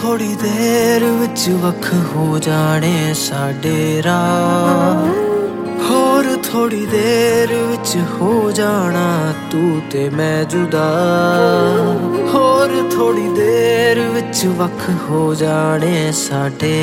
थोड़ी देर विच वख हो जाने साडे राह होर थोड़ी देर विच हो जाना तू ते मैं जुदा होर थोड़ी देर विच वख हो जाने साडे